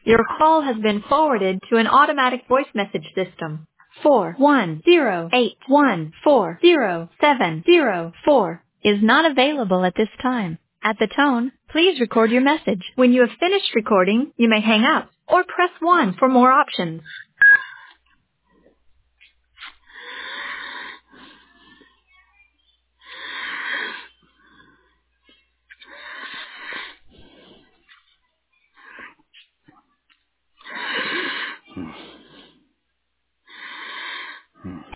Your call has been forwarded to an automatic voice message system. 41081400704 is not available at this time. At the tone, please record your message. When you have finished recording, you may hang up or press 1 for more options.